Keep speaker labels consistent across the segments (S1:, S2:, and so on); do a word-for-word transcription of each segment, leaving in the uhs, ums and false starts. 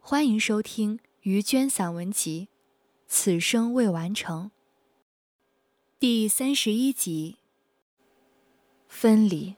S1: 欢迎收听于娟散文集《此生未完成》第三十一集。分离。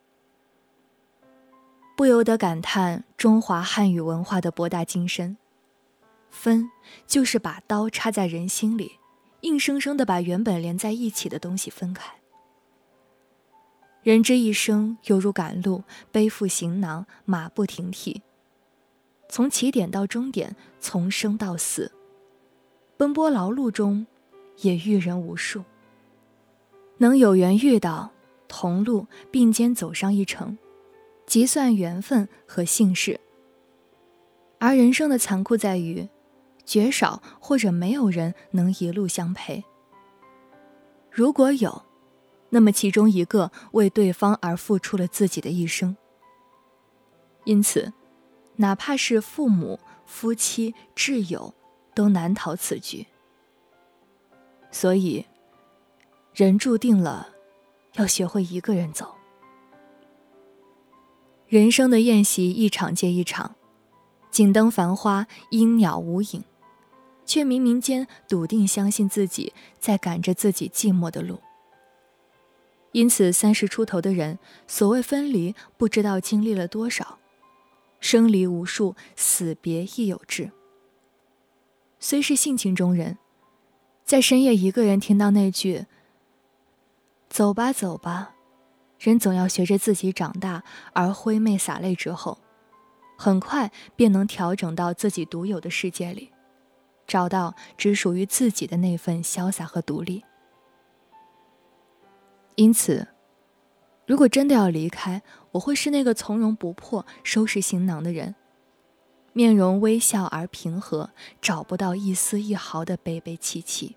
S1: 不由得感叹中华汉语文化的博大精深。分，就是把刀插在人心里，硬生生地把原本连在一起的东西分开。人之一生犹如赶路，背负行囊，马不停蹄，从起点到终点，从生到死，奔波劳碌中也遇人无数。能有缘遇到，同路并肩走上一程，即算缘分和幸事。而人生的残酷在于，绝少或者没有人能一路相陪。如果有，那么其中一个为对方而付出了自己的一生。因此哪怕是父母、夫妻、挚友，都难逃此局。所以人注定了要学会一个人走。人生的宴席一场接一场，锦灯繁花，鹰鸟无影，却冥冥间笃定相信自己在赶着自己寂寞的路。因此三十出头的人，所谓分离，不知道经历了多少，生离无数，死别亦有之。虽是性情中人，在深夜一个人听到那句走吧走吧，人总要学着自己长大而挥泪洒泪之后，很快便能调整到自己独有的世界里，找到只属于自己的那份潇洒和独立。因此如果真的要离开，我会是那个从容不迫收拾行囊的人，面容微笑而平和，找不到一丝一毫的悲悲戚戚。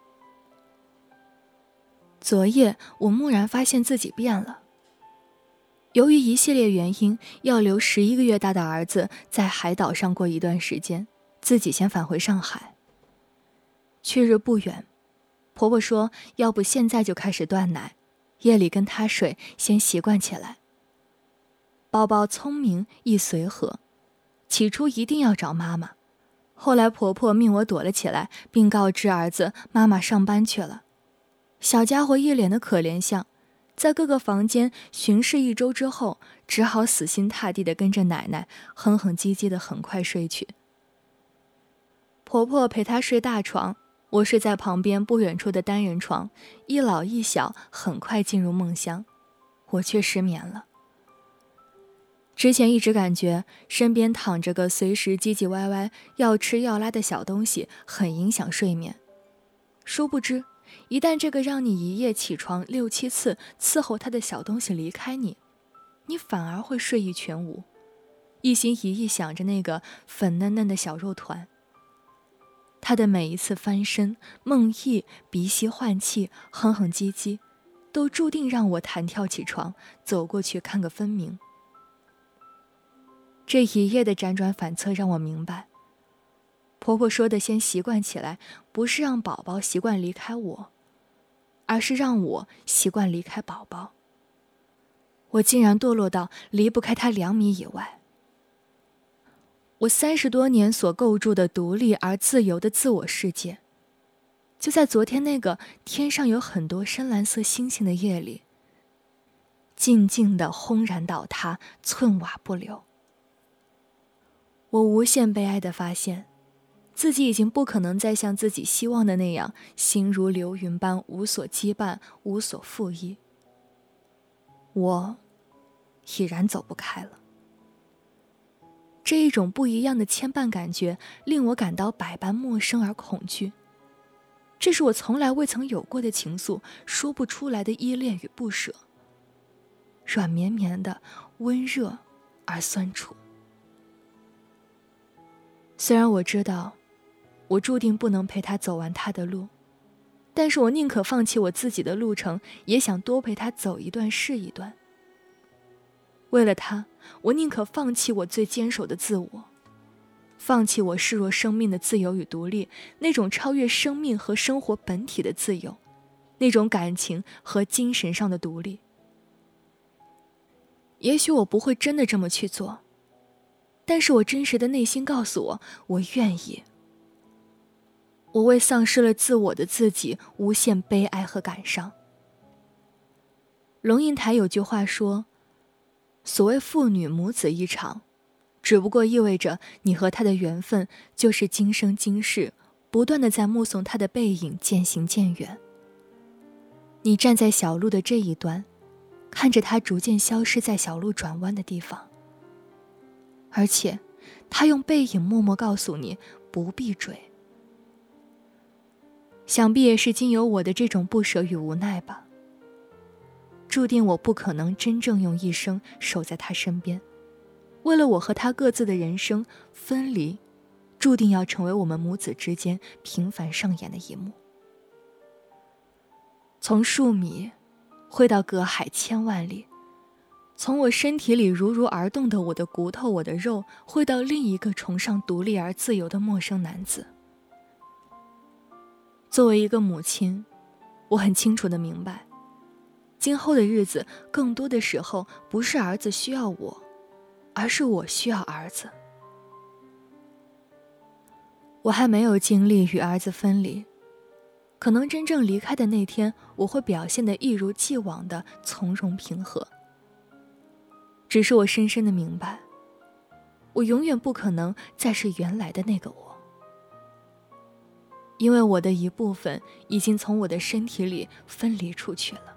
S1: 昨夜我蓦然发现自己变了。由于一系列原因，要留十一个月大的儿子在海岛上过一段时间，自己先返回上海。去日不远，婆婆说要不现在就开始断奶，夜里跟他睡，先习惯起来。宝宝聪明亦随和，起初一定要找妈妈，后来婆婆命我躲了起来，并告知儿子妈妈上班去了。小家伙一脸的可怜相，在各个房间巡视一周之后，只好死心塌地地跟着奶奶哼哼唧唧地很快睡去。婆婆陪她睡大床，我睡在旁边不远处的单人床，一老一小很快进入梦乡，我却失眠了。之前一直感觉身边躺着个随时唧唧歪歪要吃要拉的小东西很影响睡眠，殊不知一旦这个让你一夜起床六七次伺候他的小东西离开你，你反而会睡意全无，一心一意想着那个粉嫩嫩的小肉团。他的每一次翻身、梦呓、鼻息换气、哼哼唧唧，都注定让我弹跳起床，走过去看个分明。这一夜的辗转反侧让我明白，婆婆说的先习惯起来，不是让宝宝习惯离开我，而是让我习惯离开宝宝。我竟然堕落到离不开他两米以外。我三十多年所构筑的独立而自由的自我世界，就在昨天那个天上有很多深蓝色星星的夜里，静静地轰然倒塌，寸瓦不留。我无限悲哀地发现，自己已经不可能再像自己希望的那样，心如流云般无所羁绊，无所负依。我已然走不开了。这一种不一样的牵绊感觉，令我感到百般陌生而恐惧。这是我从来未曾有过的情愫，说不出来的依恋与不舍，软绵绵的，温热而酸楚。虽然我知道我注定不能陪他走完他的路，但是我宁可放弃我自己的路程，也想多陪他走一段是一段。为了他，我宁可放弃我最坚守的自我，放弃我视若生命的自由与独立，那种超越生命和生活本体的自由，那种感情和精神上的独立。也许我不会真的这么去做， 但是我真实的内心告诉我，我愿意。我为丧失了自我的自己无限悲哀和感伤。龙应台有句话说，所谓父女母子一场，只不过意味着你和他的缘分就是今生今世不断地在目送他的背影渐行渐远。你站在小路的这一端，看着他逐渐消失在小路转弯的地方，而且他用背影默默告诉你不必追。想必也是经由我的这种不舍与无奈吧，注定我不可能真正用一生守在他身边。为了我和他各自的人生，分离注定要成为我们母子之间频繁上演的一幕。从数米挥到隔海千万里，从我身体里如如而动的我的骨头我的肉，挥到另一个崇尚独立而自由的陌生男子。作为一个母亲，我很清楚地明白，今后的日子更多的时候不是儿子需要我，而是我需要儿子。我还没有经历与儿子分离，可能真正离开的那天，我会表现得一如既往的从容平和。只是我深深地明白，我永远不可能再是原来的那个我，因为我的一部分已经从我的身体里分离出去了。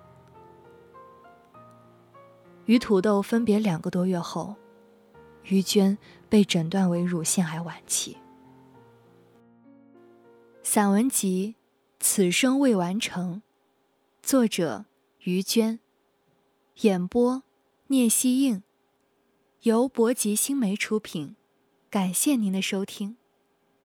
S1: 与土豆分别两个多月后，于娟被诊断为乳腺癌晚期。散文集《此生未完成》，作者于娟，演播聂希映，由博吉新媒出品，感谢您的收听。